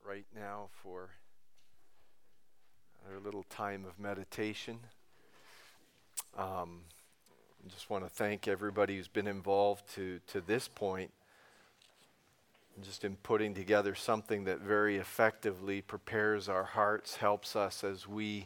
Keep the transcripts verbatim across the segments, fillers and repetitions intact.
right now for our little time of meditation. Um, I just want to thank everybody who's been involved to, to this point, just in putting together something that very effectively prepares our hearts, helps us as we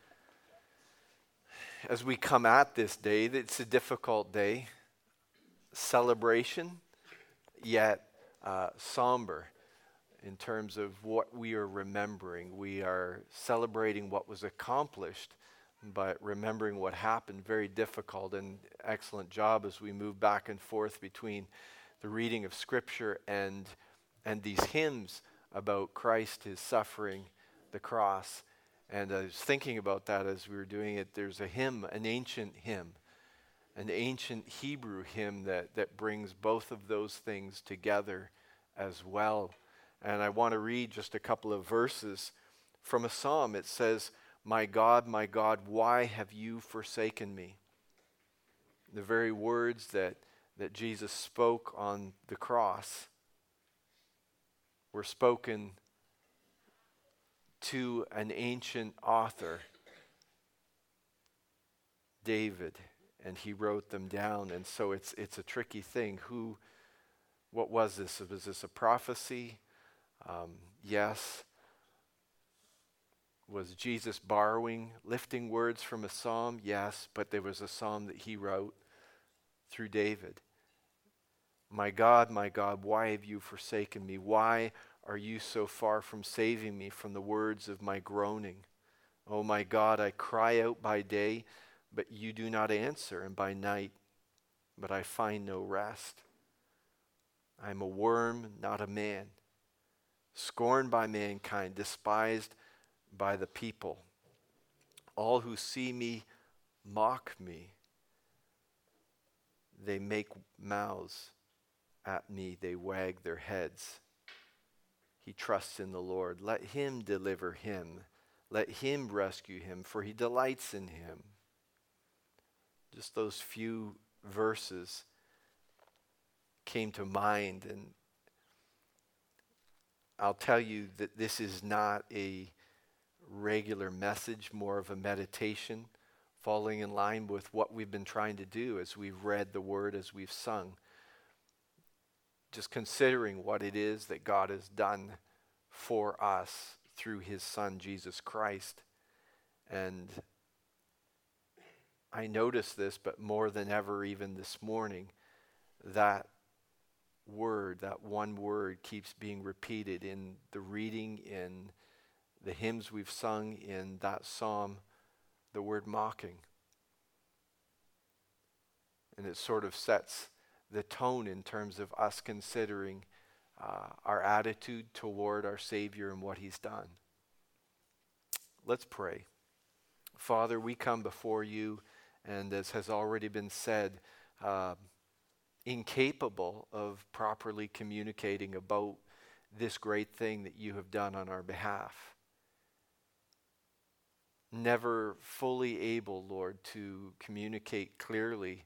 as we come at this day. It's a difficult day, celebration, yet uh, somber. In terms of what we are remembering, we are celebrating what was accomplished, but remembering what happened. Very difficult, and excellent job as we move back and forth between the reading of Scripture and and these hymns about Christ, His suffering, the cross. And I was thinking about that as we were doing it. There's a hymn, an ancient hymn, an ancient Hebrew hymn that that brings both of those things together as well. And I want to read just a couple of verses from a psalm. It says, "My God, my God, why have you forsaken me?" The very words that, that Jesus spoke on the cross were spoken to an ancient author, David, and he wrote them down. And so it's it's a tricky thing. Who, what was this? Was this a prophecy? Um, yes. Was Jesus borrowing, lifting words from a psalm? Yes, but there was a psalm that he wrote through David. My God, my God, why have you forsaken me? Why are you so far from saving me from the words of my groaning? Oh my God, I cry out by day, but you do not answer, and by night, but I find no rest. I am a worm, not a man, scorned by mankind, despised by the people. All who see me mock me. They make mouths at me. They wag their heads. He trusts in the Lord. Let him deliver him. Let him rescue him, for he delights in him. Just those few verses came to mind, and I'll tell you that this is not a regular message, more of a meditation, falling in line with what we've been trying to do as we've read the Word, as we've sung. Just considering what it is that God has done for us through His Son, Jesus Christ. And I noticed this, but more than ever, even this morning, that word, that one word keeps being repeated in the reading, in the hymns we've sung, in that psalm, the word mocking. And it sort of sets the tone in terms of us considering uh, our attitude toward our Savior and what He's done. Let's pray. Father, we come before you, and as has already been said, uh, incapable of properly communicating about this great thing that you have done on our behalf. Never fully able, Lord, to communicate clearly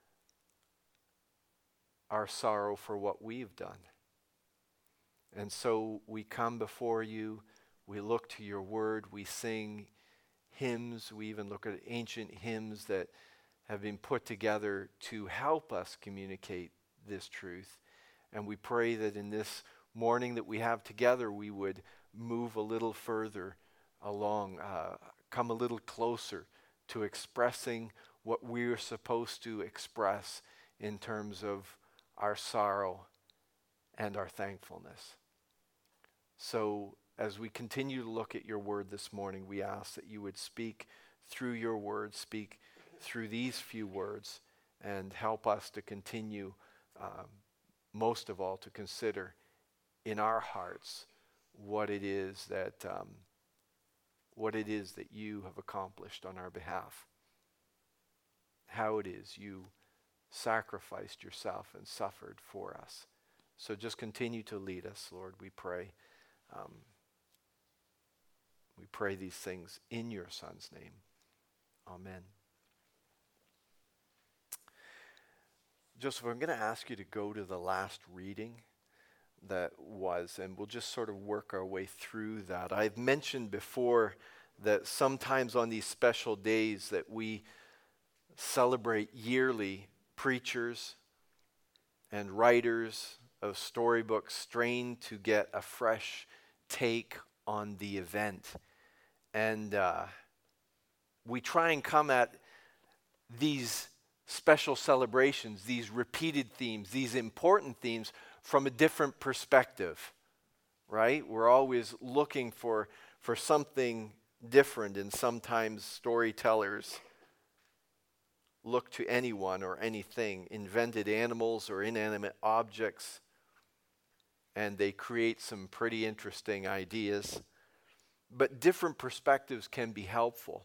our sorrow for what we've done. And so we come before you, we look to your word, we sing hymns, we even look at ancient hymns that have been put together to help us communicate this truth. And we pray that in this morning that we have together, we would move a little further along, uh, come a little closer to expressing what we're supposed to express in terms of our sorrow and our thankfulness. So as we continue to look at your word this morning, we ask that you would speak through your word, speak through these few words, and help us to continue, um, most of all, to consider in our hearts what it is that um, what it is that you have accomplished on our behalf. How it is you sacrificed yourself and suffered for us. So just continue to lead us, Lord, we pray. Um, we pray these things in your Son's name. Amen. Joseph, I'm going to ask you to go to the last reading. that was, and we'll just sort of work our way through that. I've mentioned before that sometimes on these special days that we celebrate yearly, preachers and writers of storybooks strain to get a fresh take on the event. And uh, we try and come at these special celebrations, these repeated themes, these important themes from a different perspective, right? We're always looking for, for something different, and sometimes storytellers look to anyone or anything, invented animals or inanimate objects, and they create some pretty interesting ideas. But different perspectives can be helpful.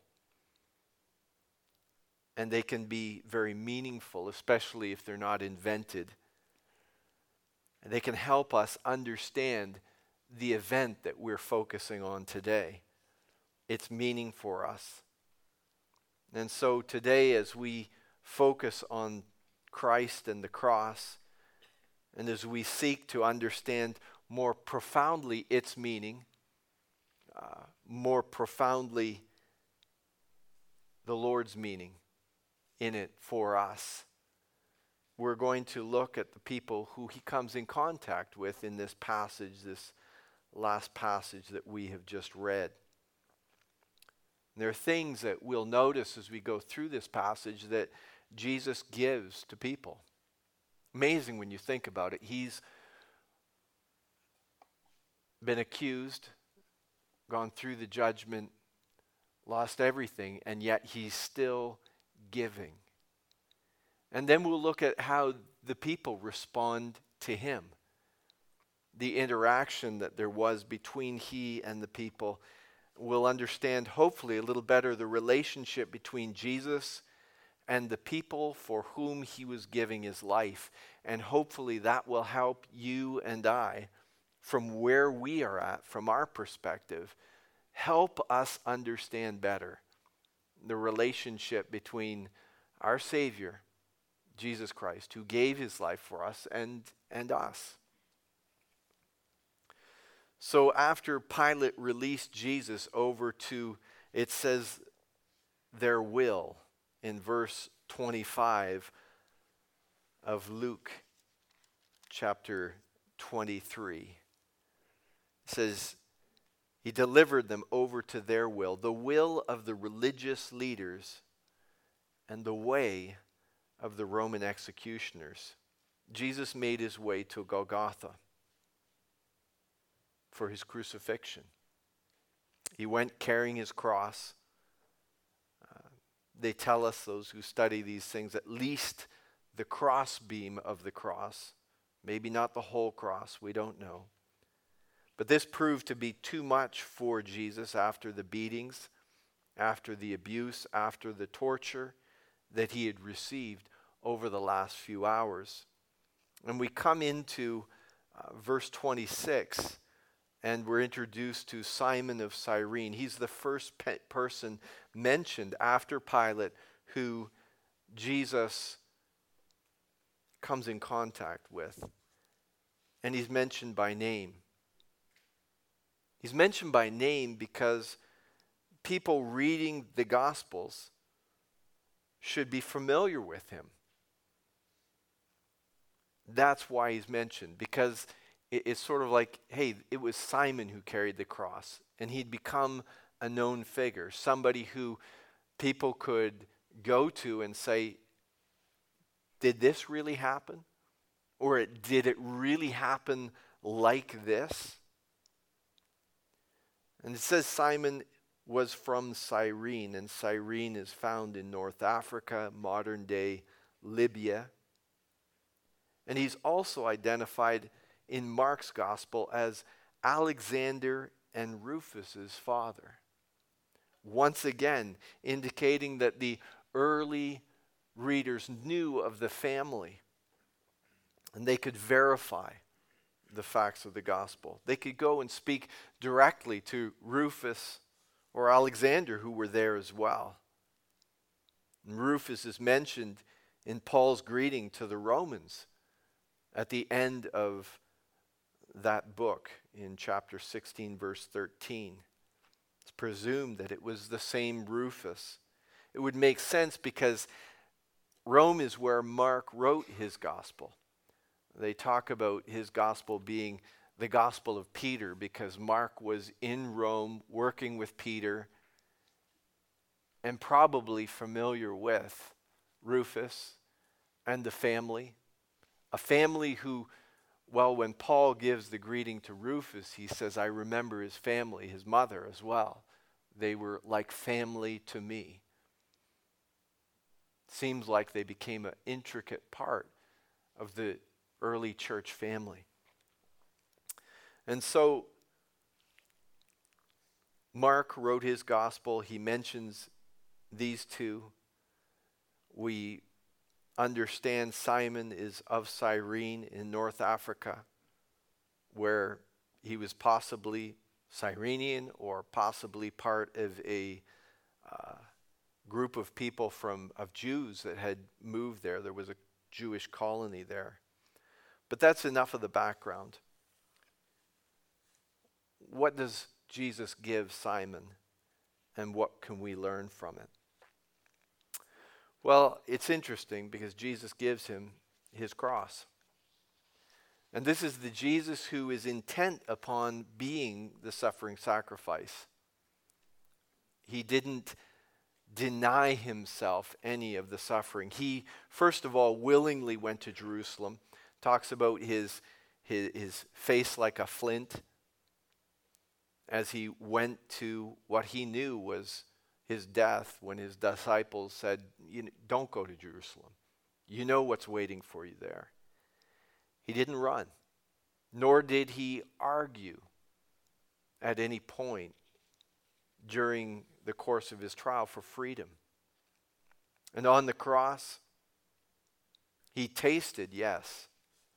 And they can be very meaningful, especially if they're not invented. And they can help us understand the event that we're focusing on today. Its meaning for us. And so today, as we focus on Christ and the cross, and as we seek to understand more profoundly its meaning, uh, more profoundly the Lord's meaning in it for us, we're going to look at the people who he comes in contact with in this passage, this last passage that we have just read. And there are things that we'll notice as we go through this passage that Jesus gives to people. Amazing when you think about it. He's been accused, gone through the judgment, lost everything, and yet he's still giving. And then we'll look at how the people respond to him. The interaction that there was between he and the people. We'll understand, hopefully, a little better the relationship between Jesus and the people for whom he was giving his life. And hopefully that will help you and I, from where we are at, from our perspective, help us understand better the relationship between our Savior, Jesus Christ, who gave his life for us, and, and us. So after Pilate released Jesus over to, it says, their will in verse twenty-five of Luke chapter twenty-three. It says, he delivered them over to their will, the will of the religious leaders and the way of the Roman executioners. Jesus made his way to Golgotha for his crucifixion. He went carrying his cross. Uh, they tell us, those who study these things, at least the crossbeam of the cross. Maybe not the whole cross, we don't know. But this proved to be too much for Jesus after the beatings, after the abuse, after the torture that he had received over the last few hours. And we come into uh, verse twenty-six, and we're introduced to Simon of Cyrene. He's the first pe- person mentioned after Pilate who Jesus comes in contact with. And he's mentioned by name. He's mentioned by name because people reading the Gospels should be familiar with him. That's why he's mentioned, because it's sort of like, hey, it was Simon who carried the cross, and he'd become a known figure, somebody who people could go to and say, did this really happen? Or it, did it really happen like this? And it says Simon was from Cyrene, and Cyrene is found in North Africa, modern-day Libya. And he's also identified in Mark's gospel as Alexander and Rufus's father. Once again, indicating that the early readers knew of the family, and they could verify the facts of the gospel. They could go and speak directly to Rufus or Alexander, who were there as well. And Rufus is mentioned in Paul's greeting to the Romans at the end of that book in chapter sixteen, verse thirteen. It's presumed that it was the same Rufus. It would make sense because Rome is where Mark wrote his gospel. They talk about his gospel being the gospel of Peter because Mark was in Rome working with Peter and probably familiar with Rufus and the family. A family who, well, when Paul gives the greeting to Rufus, he says, I remember his family, his mother as well. They were like family to me. Seems like they became an intricate part of the early church family. And so Mark wrote his gospel. He mentions these two. We understand Simon is of Cyrene in North Africa, where he was possibly Cyrenian or possibly part of a uh, group of people from of Jews that had moved there. There was a Jewish colony there. But that's enough of the background. What does Jesus give Simon, and what can we learn from it? Well, it's interesting because Jesus gives him his cross. And this is the Jesus who is intent upon being the suffering sacrifice. He didn't deny himself any of the suffering. He, first of all, willingly went to Jerusalem. Talks about his, his, his face like a flint as he went to what he knew was his death when his disciples said, you know, don't go to Jerusalem. You know what's waiting for you there. He didn't run, nor did he argue at any point during the course of his trial for freedom. And on the cross, he tasted, yes,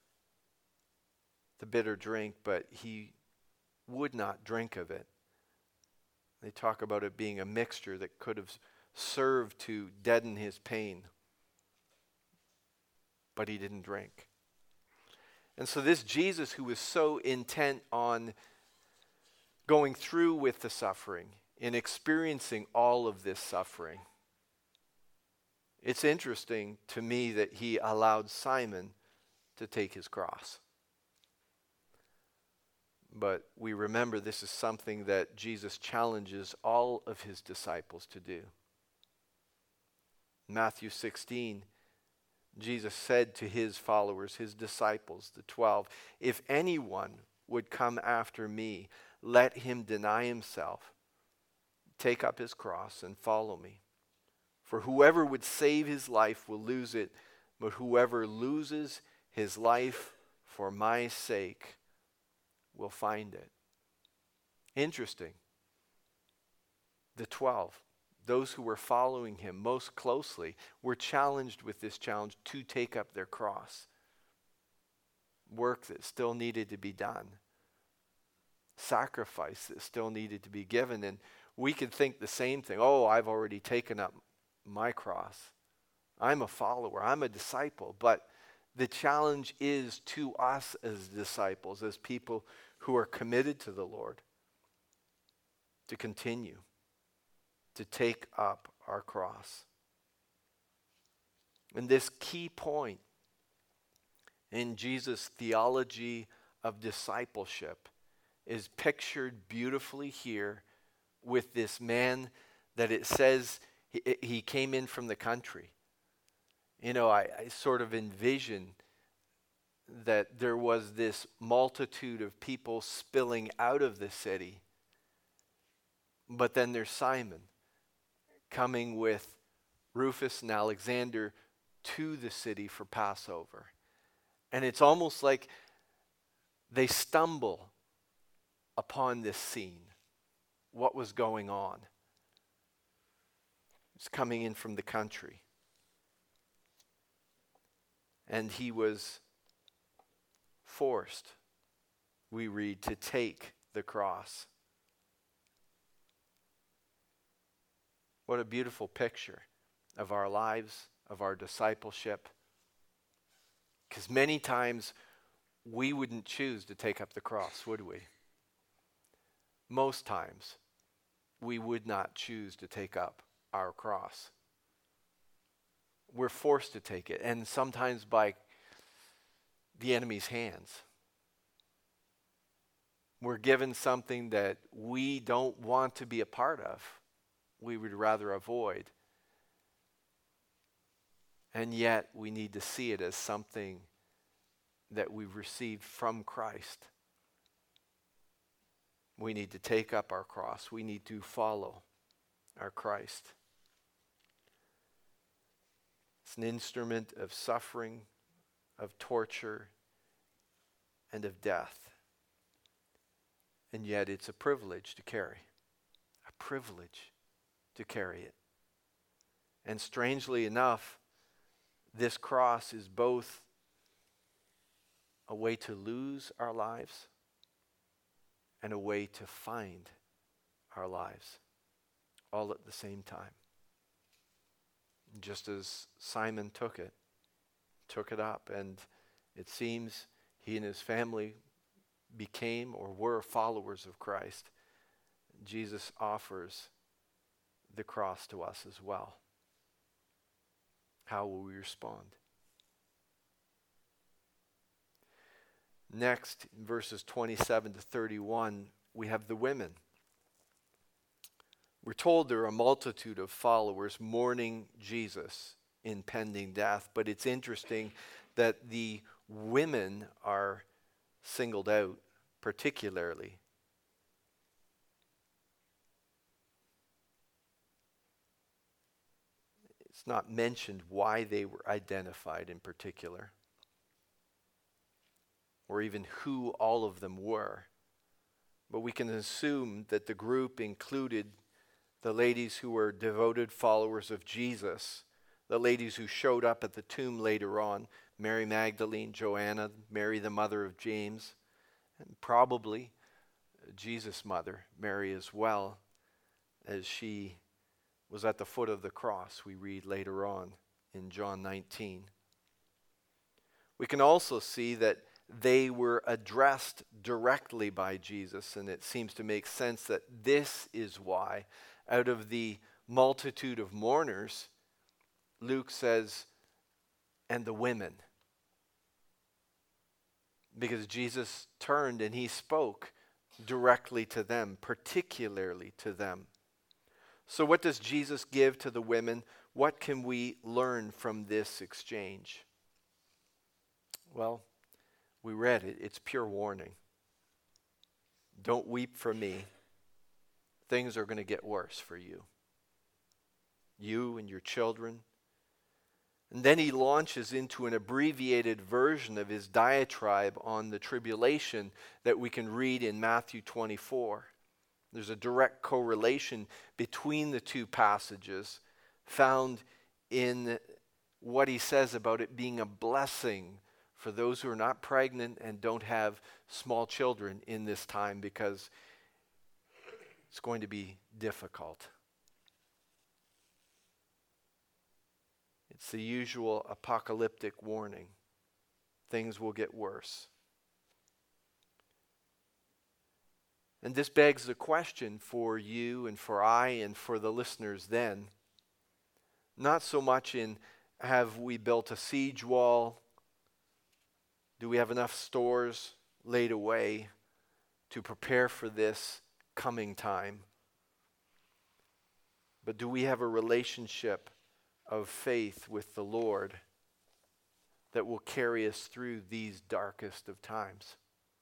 the bitter drink, but he would not drink of it. They talk about it being a mixture that could have served to deaden his pain, but he didn't drink. And so this Jesus who was so intent on going through with the suffering, in experiencing all of this suffering, it's interesting to me that he allowed Simon to take his cross. But we remember this is something that Jesus challenges all of his disciples to do. Matthew sixteen, Jesus said to his followers, his disciples, the twelve, if anyone would come after me, let him deny himself, take up his cross and follow me. For whoever would save his life will lose it, but whoever loses his life for my sake will find it. Interesting. The twelve, those who were following him most closely, were challenged with this challenge to take up their cross. Work that still needed to be done. Sacrifice that still needed to be given. And we could think the same thing. Oh, I've already taken up my cross. I'm a follower. I'm a disciple. But the challenge is to us as disciples, as people who are committed to the Lord, to continue to take up our cross. And this key point in Jesus' theology of discipleship is pictured beautifully here with this man that it says he, he came in from the country. You know, I, I sort of envision that there was this multitude of people spilling out of the city. But then there's Simon coming with Rufus and Alexander to the city for Passover. And it's almost like they stumble upon this scene, what was going on. It's coming in from the country. And he was forced, we read, to take the cross. What a beautiful picture of our lives, of our discipleship. Because many times we wouldn't choose to take up the cross, would we? Most times, we would not choose to take up our cross. We're forced to take it, and sometimes by the enemy's hands. We're given something that we don't want to be a part of. We would rather avoid. And yet, we need to see it as something that we've received from Christ. We need to take up our cross. We need to follow our Christ. It's an instrument of suffering, of torture, and of death. And yet it's a privilege to carry. A privilege to carry it. And strangely enough, this cross is both a way to lose our lives and a way to find our lives, all at the same time. Just as Simon took it, took it up, and it seems he and his family became or were followers of Christ, Jesus offers the cross to us as well. How will we respond? Next, in verses twenty-seven to thirty-one, we have the women. We're told there are a multitude of followers mourning Jesus in pending death, but it's interesting that the women are singled out particularly. It's not mentioned why they were identified in particular, or even who all of them were. But we can assume that the group included the ladies who were devoted followers of Jesus, the ladies who showed up at the tomb later on, Mary Magdalene, Joanna, Mary the mother of James, and probably Jesus' mother, Mary as well, as she was at the foot of the cross, we read later on in John nineteen. We can also see that they were addressed directly by Jesus, and it seems to make sense that this is why, out of the multitude of mourners, Luke says, and the women. Because Jesus turned and he spoke directly to them, particularly to them. So what does Jesus give to the women? What can we learn from this exchange? Well, we read it. It's pure warning. Don't weep for me. Things are going to get worse for you. You and your children. And then he launches into an abbreviated version of his diatribe on the tribulation that we can read in Matthew twenty-four. There's a direct correlation between the two passages found in what he says about it being a blessing for those who are not pregnant and don't have small children in this time, because it's going to be difficult. It's the usual apocalyptic warning. Things will get worse. And this begs the question for you and for I and for the listeners then. Not so much in, have we built a siege wall? Do we have enough stores laid away to prepare for this coming time? But do we have a relationship of faith with the Lord that will carry us through these darkest of times?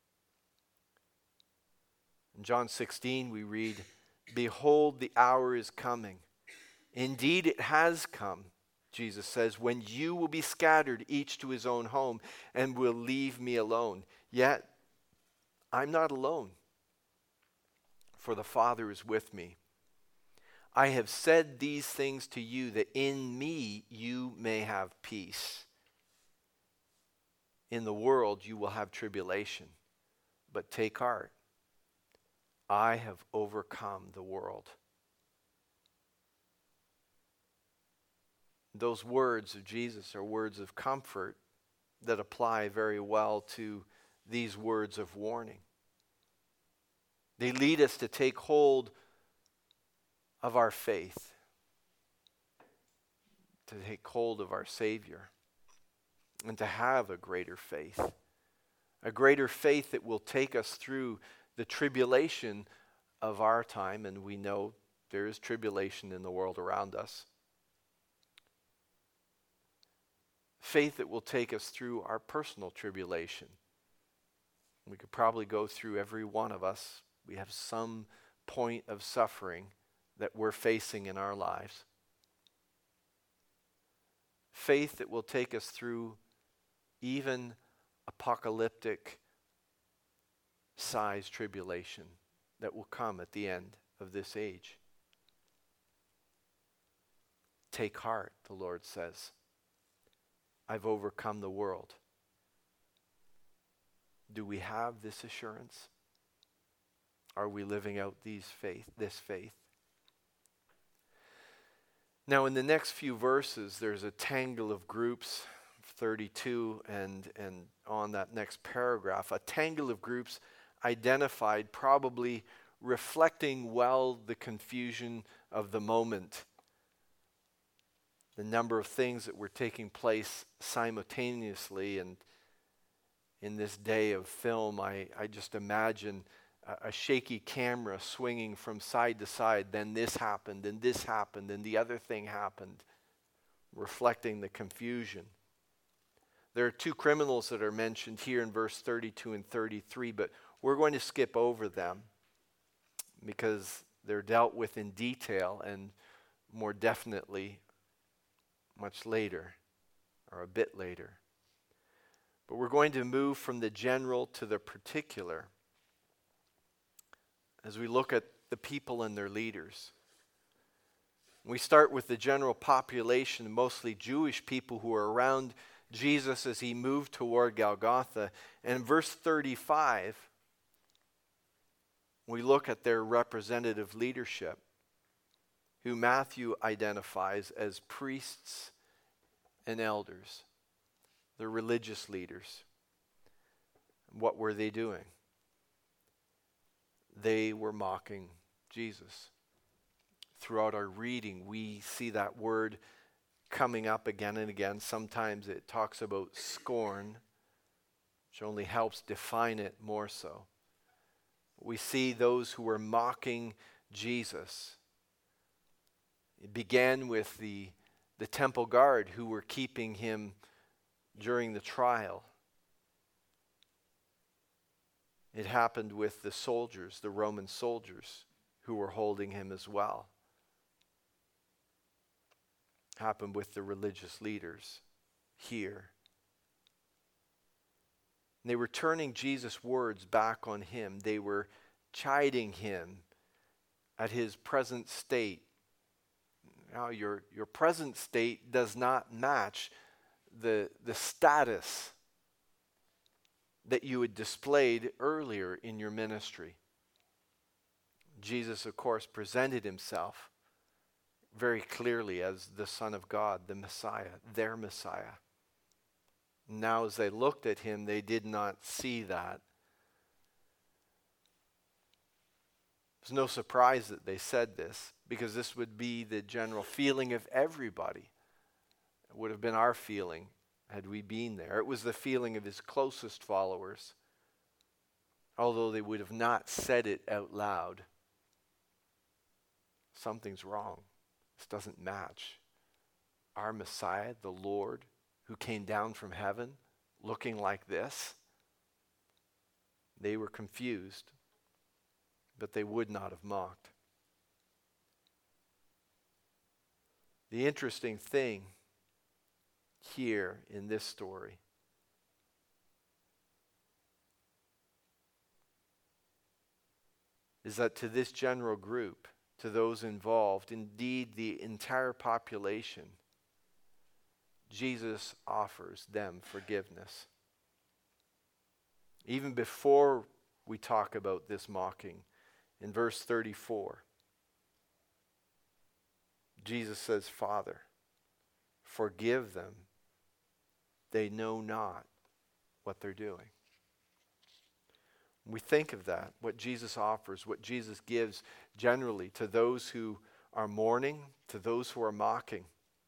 In John sixteen we read, "Behold, the hour is coming. Indeed it has come," Jesus says, "when you will be scattered, each to his own home, and will leave me alone. Yet I'm not alone, for the Father is with me. I have said these things to you, that in me you may have peace. In the world you will have tribulation, but take heart. I have overcome the world." Those words of Jesus are words of comfort that apply very well to these words of warning. They lead us to take hold of our faith, to take hold of our Savior, and to have a greater faith. A greater faith that will take us through the tribulation of our time, and we know there is tribulation in the world around us. Faith that will take us through our personal tribulation. We could probably go through every one of us. We have some point of suffering that we're facing in our lives. Faith that will take us through even apocalyptic size tribulation that will come at the end of this age. Take heart, the Lord says. I've overcome the world. Do we have this assurance? Are we living out these faith, this faith? Now, in the next few verses, there's a tangle of groups, thirty-two and, and on that next paragraph, a tangle of groups identified, probably reflecting well the confusion of the moment. The number of things that were taking place simultaneously, and in this day of film, I, I just imagine a, a shaky camera swinging from side to side. Then this happened, and this happened, and the other thing happened, reflecting the confusion. There are two criminals that are mentioned here in verse thirty-two and thirty-three, but we're going to skip over them because they're dealt with in detail and more definitely much later, or a bit later. But we're going to move from the general to the particular as we look at the people and their leaders. We start with the general population, mostly Jewish people who are around Jesus as he moved toward Golgotha. And in verse thirty-five, we look at their representative leadership, who Matthew identifies as priests and elders, the religious leaders. What were they doing? They were mocking Jesus. Throughout our reading, we see that word coming up again and again. Sometimes it talks about scorn, which only helps define it more so. We see those who were mocking Jesus. It began with the, the temple guard who were keeping him during the trial. It happened with the soldiers, the Roman soldiers, who were holding him as well. It happened with the religious leaders here. They were turning Jesus' words back on him. They were chiding him at his present state. Now, your, your present state does not match the, the status that you had displayed earlier in your ministry. Jesus, of course, presented himself very clearly as the Son of God, the Messiah, their Messiah. Now, as they looked at him, they did not see that. It's no surprise that they said this, because this would be the general feeling of everybody. It would have been our feeling had we been there. It was the feeling of his closest followers, although they would have not said it out loud. Something's wrong. This doesn't match. Our Messiah, the Lord, who came down from heaven looking like this. They were confused, but they would not have mocked. The interesting thing here in this story is that to this general group, to those involved, indeed the entire population, Jesus offers them forgiveness. Even before we talk about this mocking, in verse thirty-four, Jesus says, Father, forgive them. They know not what they're doing. We think of that, what Jesus offers, what Jesus gives generally to those who are mourning, to those who are mocking.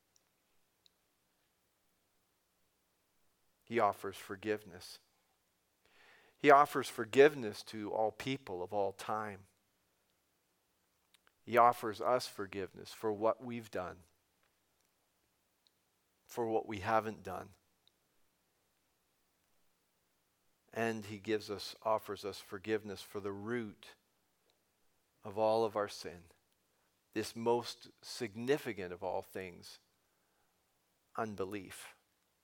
He offers forgiveness. He offers forgiveness to all people of all time. He offers us forgiveness for what we've done, for what we haven't done. And he gives us, offers us forgiveness for the root of all of our sin. This most significant of all things, unbelief.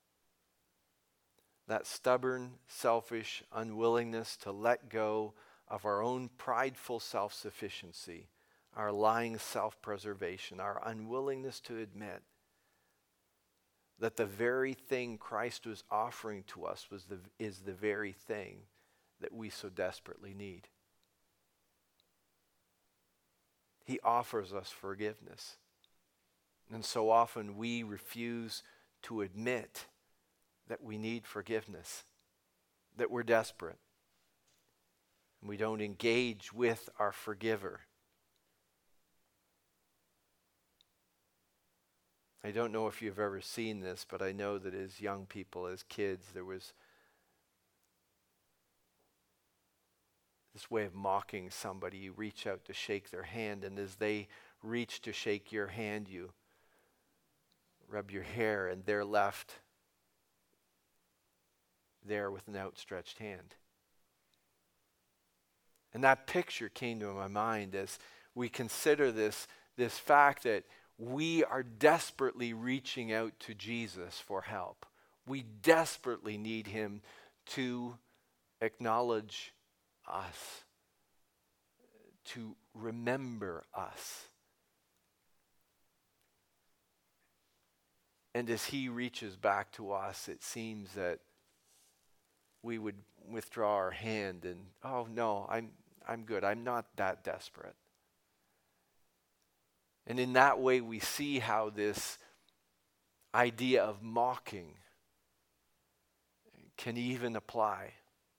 That stubborn, selfish unwillingness to let go of our own prideful self-sufficiency, our lying self-preservation, our unwillingness to admit that the very thing Christ was offering to us was the, is the very thing that we so desperately need. He offers us forgiveness. And so often we refuse to admit that we need forgiveness, that we're desperate. And we don't engage with our forgiver. I don't know if you've ever seen this, but I know that as young people, as kids, there was this way of mocking somebody. You reach out to shake their hand, and as they reach to shake your hand, you rub your hair, and they're left there with an outstretched hand. And that picture came to my mind as we consider this, this fact that we are desperately reaching out to Jesus for help. We desperately need him to acknowledge us, to remember us. And as he reaches back to us, it seems that we would withdraw our hand and, oh no, I'm I'm good. I'm not that desperate. And in that way, we see how this idea of mocking can even apply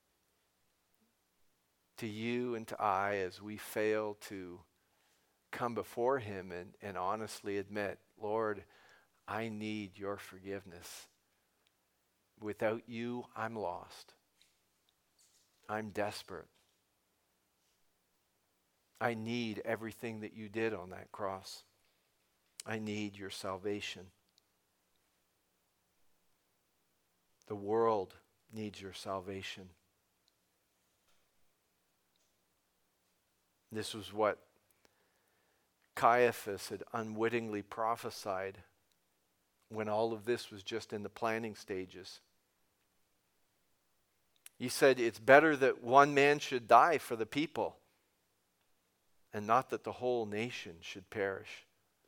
to you and to I as we fail to come before him and, and honestly admit, Lord, I need your forgiveness. Without you, I'm lost. I'm desperate. I need everything that you did on that cross. I need your salvation. The world needs your salvation. This was what Caiaphas had unwittingly prophesied when all of this was just in the planning stages. He said, it's better that one man should die for the people, and not that the whole nation should perish.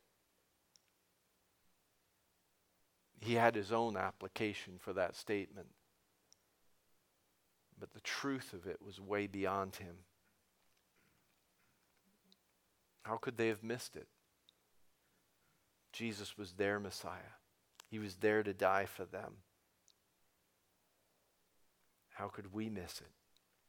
He had his own application for that statement, but the truth of it was way beyond him. How could they have missed it? Jesus was their Messiah. He was there to die for them. How could we miss it?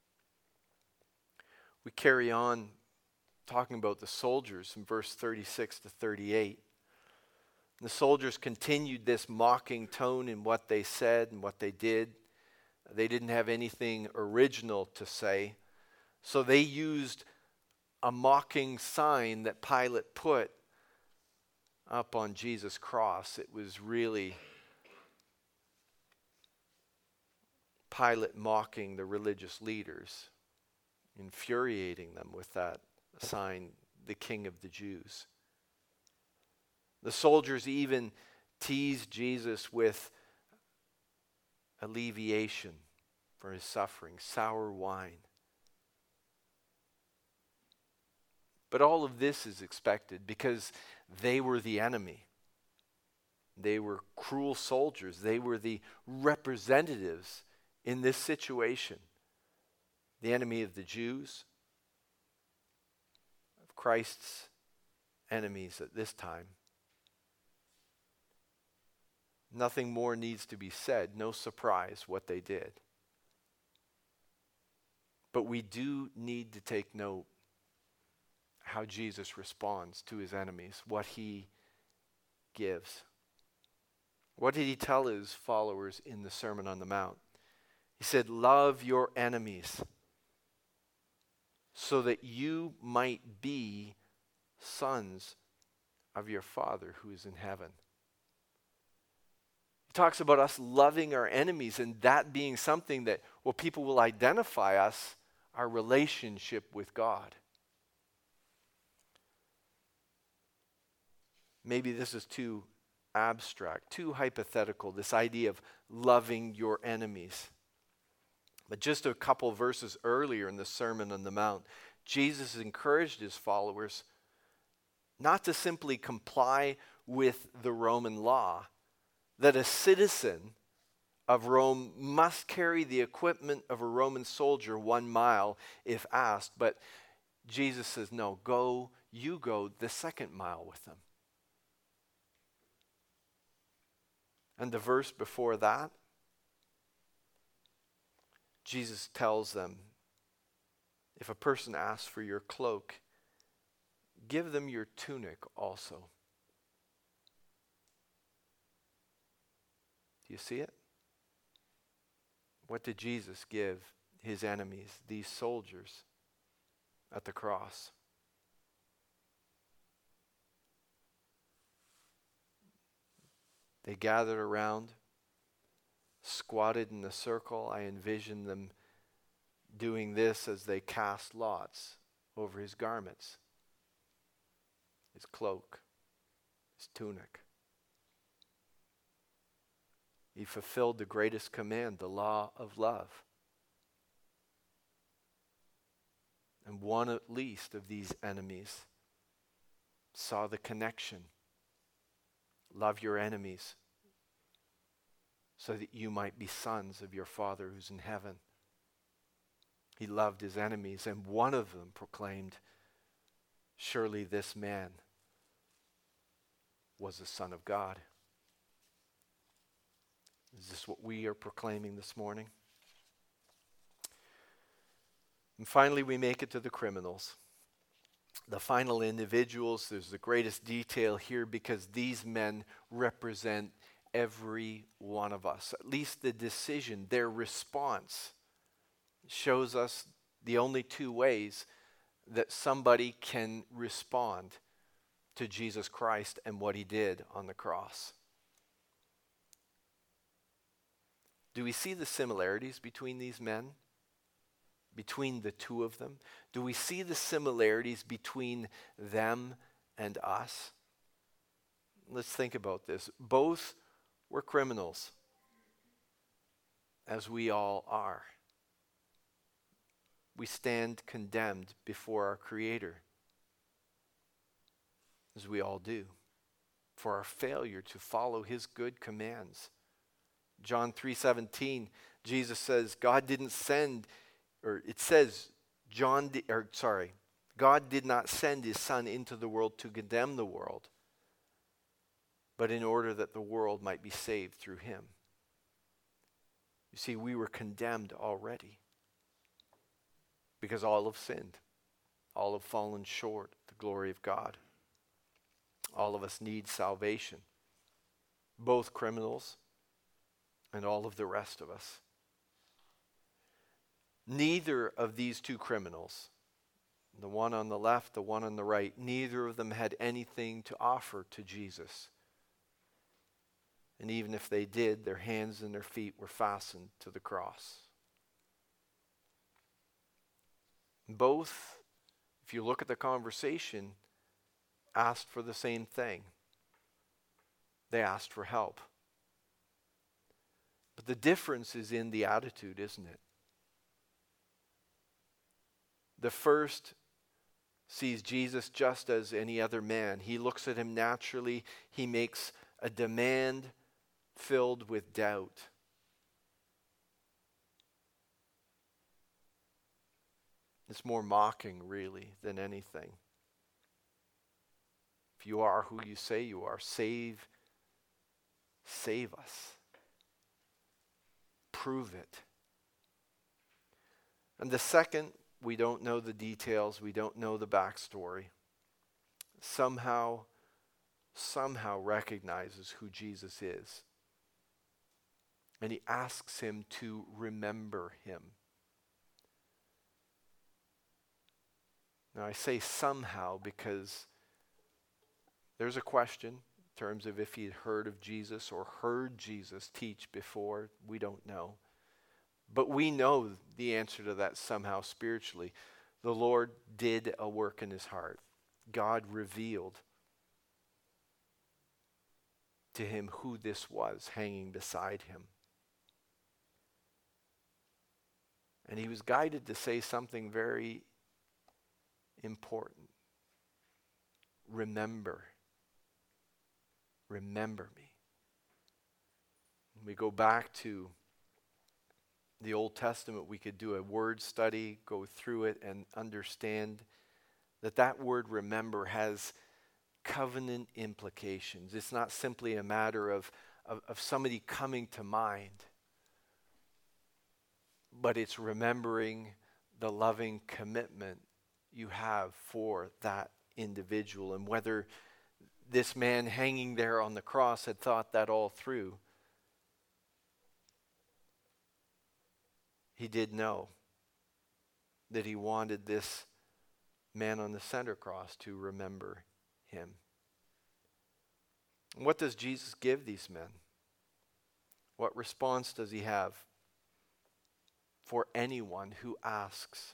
We carry on talking about the soldiers in verse thirty-six to thirty-eight. The soldiers continued this mocking tone in what they said and what they did. They didn't have anything original to say, so they used a mocking sign that Pilate put up on Jesus' cross. It was really Pilate mocking the religious leaders, infuriating them with that sign, the King of the Jews. The soldiers even teased Jesus with alleviation for his suffering, sour wine. But all of this is expected because they were the enemy. They were cruel soldiers. They were the representatives in this situation. The enemy of the Jews, of Christ's enemies at this time. Nothing more needs to be said. No surprise what they did. But we do need to take note how Jesus responds to his enemies, what he gives. What did he tell his followers in the Sermon on the Mount? He said, love your enemies so that you might be sons of your Father who is in heaven. He talks about us loving our enemies and that being something that, well, people will identify us, our relationship with God. Maybe this is too abstract, too hypothetical, this idea of loving your enemies. But just a couple verses earlier in the Sermon on the Mount, Jesus encouraged his followers not to simply comply with the Roman law, that a citizen of Rome must carry the equipment of a Roman soldier one mile if asked. But Jesus says, no, go, you go the second mile with them. And the verse before that, Jesus tells them, if a person asks for your cloak, give them your tunic also. Do you see it? What did Jesus give his enemies, these soldiers, at the cross? They gathered around, squatted in a circle. I envision them doing this as they cast lots over his garments, his cloak, his tunic. He fulfilled the greatest command, the law of love. And one at least of these enemies saw the connection. Love your enemies so that you might be sons of your Father who's in heaven. He loved his enemies, and one of them proclaimed, surely this man was the Son of God. Is this what we are proclaiming this morning? And finally, we make it to the criminals. The final individuals. There's the greatest detail here because these men represent every one of us. At least the decision, their response shows us the only two ways that somebody can respond to Jesus Christ and what he did on the cross. Do we see the similarities between these men? Between the two of them? Do we see the similarities between them and us? Let's think about this. Both were criminals, as we all are. We stand condemned before our Creator, as we all do, for our failure to follow his good commands. John three seventeen, Jesus says, God didn't send, or it says, John, di- or sorry, God did not send his Son into the world to condemn the world, but in order that the world might be saved through him. You see, we were condemned already because all have sinned. All have fallen short of the glory of God. All of us need salvation. Both criminals and all of the rest of us. Neither of these two criminals, the one on the left, the one on the right, neither of them had anything to offer to Jesus. And even if they did, their hands and their feet were fastened to the cross. Both, if you look at the conversation, asked for the same thing. They asked for help. But the difference is in the attitude, isn't it? The first sees Jesus just as any other man. He looks at him naturally. He makes a demand filled with doubt. It's more mocking, really, than anything. If you are who you say you are, save, save us. Prove it. And the second, we don't know the details, we don't know the backstory. Somehow, somehow recognizes who Jesus is. And he asks him to remember him. Now I say somehow because there's a question in terms of if he had heard of Jesus or heard Jesus teach before. We don't know. But we know the answer to that somehow spiritually. The Lord did a work in his heart. God revealed to him who this was hanging beside him. And he was guided to say something very important. Remember. Remember me. We go back to the Old Testament. We could do a word study, go through it, and understand that that word remember has covenant implications. It's not simply a matter of, of, of somebody coming to mind, but it's remembering the loving commitment you have for that individual. And whether this man hanging there on the cross had thought that all through, he did know that he wanted this man on the center cross to remember him. And what does Jesus give these men? What response does he have for anyone who asks?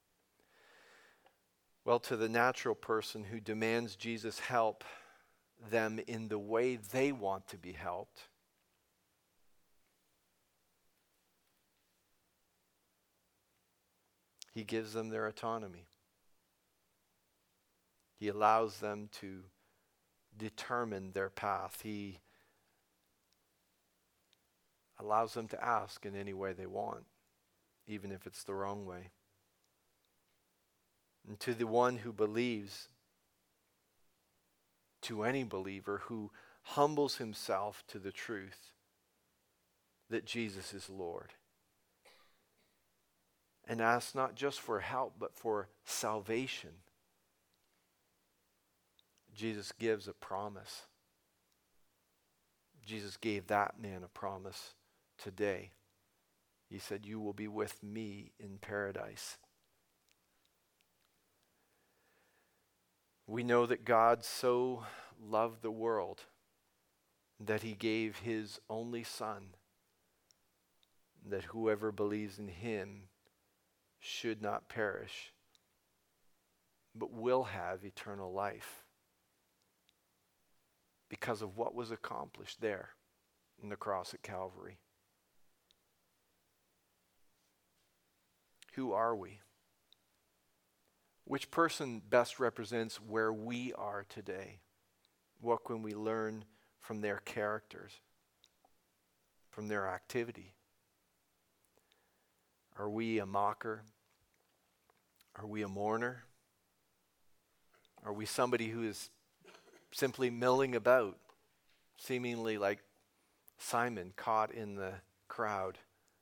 Well, to the natural person who demands Jesus help them in the way they want to be helped, he gives them their autonomy. He allows them to determine their path. He allows them to ask in any way they want, even if it's the wrong way. And to the one who believes, to any believer who humbles himself to the truth that Jesus is Lord, and asks not just for help, but for salvation, Jesus gives a promise. Jesus gave that man a promise today. He said, "You will be with me in paradise." We know that God so loved the world that he gave his only Son, that whoever believes in him should not perish, but will have eternal life because of what was accomplished there in the cross at Calvary. Who are we? Which person best represents where we are today? What can we learn from their characters, from their activity? Are we a mocker? Are we a mourner? Are we somebody who is simply milling about, seemingly like Simon caught in the crowd?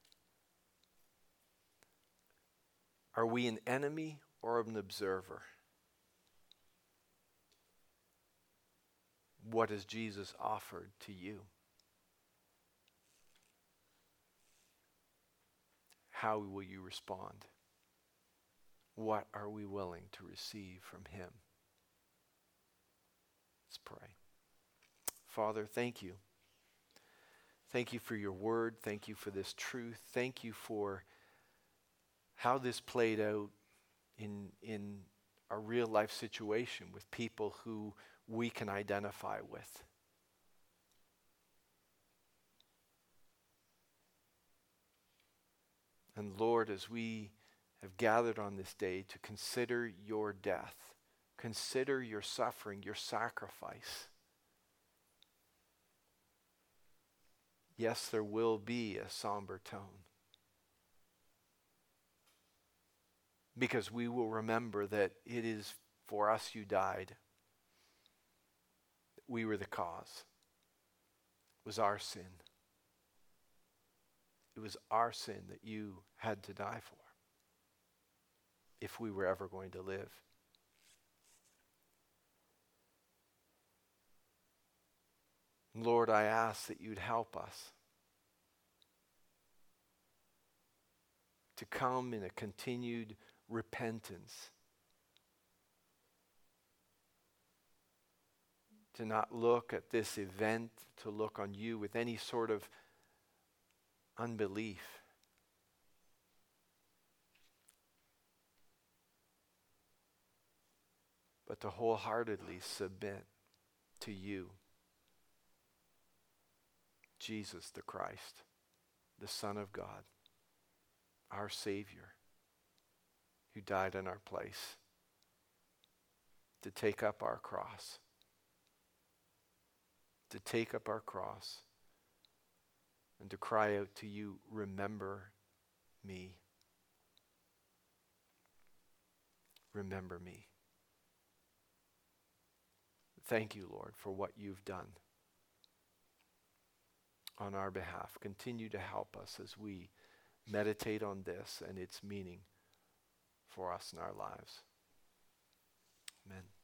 Are we an enemy or an observer? What has Jesus offered to you? How will you respond? What are we willing to receive from him? Let's pray. Father, thank you. Thank you for your word. Thank you for this truth. Thank you for how this played out in, in a real life situation with people who we can identify with. And Lord, as we have gathered on this day to consider your death, consider your suffering, your sacrifice, yes, there will be a somber tone, because we will remember that it is for us you died. We were the cause. It was our sin. It was our sin that you had to die for. if we were ever going to live. Lord, I ask that you'd help us to come in a continued repentance, to not look at this event, to look on you with any sort of unbelief, but to wholeheartedly submit to you, Jesus the Christ, the Son of God, our Savior, who died in our place, to take up our cross, to take up our cross, and to cry out to you, remember me. Remember me. Thank you, Lord, for what you've done on our behalf. Continue to help us as we meditate on this and its meaning for us in our lives. Amen.